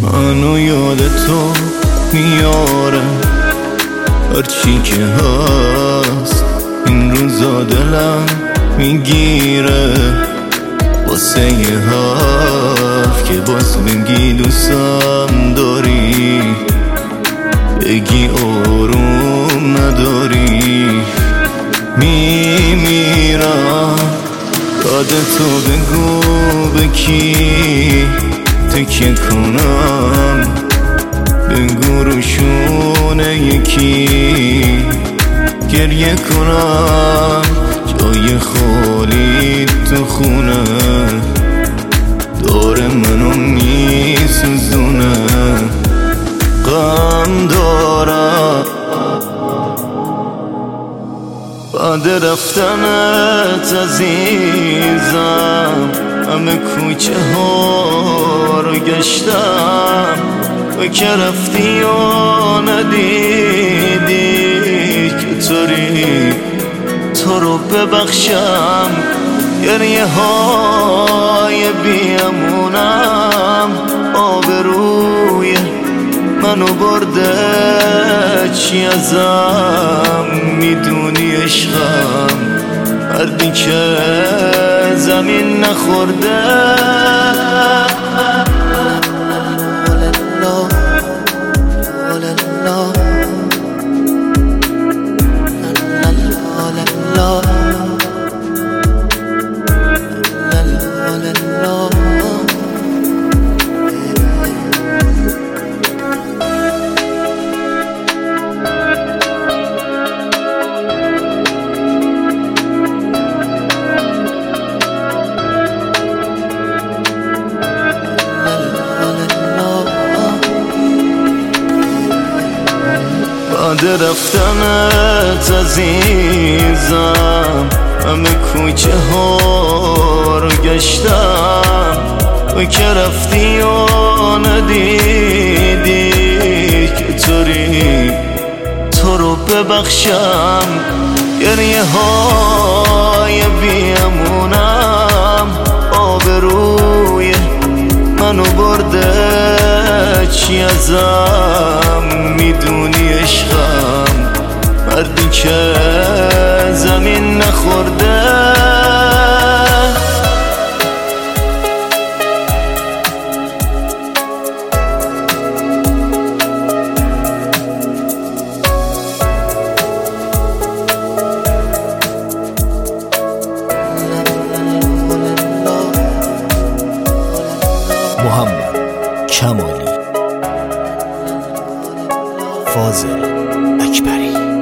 منو یاد تو میاره، هرچی که هست این روزا دلم میگیره، واسه یه حرف که باز بگی دوستم داری، بگی آروم نداری. میمیرم یادتو بگو به کی تکیه کنم، بگو روشونه یکی گریه کنم، جای خالی تو خونه داره منو میسوزونه، غم دارم بعد رفتنت عزیزم، همه کوچه ها رو گشتم و که رفتی و ندیدی که طوری تو رو ببخشم. گریه های بیامونم آبروی منو برده، چی ازم میدونی عشقم، مردی که زمین نخورده. بعد رفتنت عزیزم، همه کوچه ها رو گشتم و که رفتی و ندیدی که طوری تو رو ببخشم. گریه های بیامونم آبروی منو برده، چی ازم میدونی عشقم، مردی که زمین نخورده. محمد کمالی، فاضل اکبری.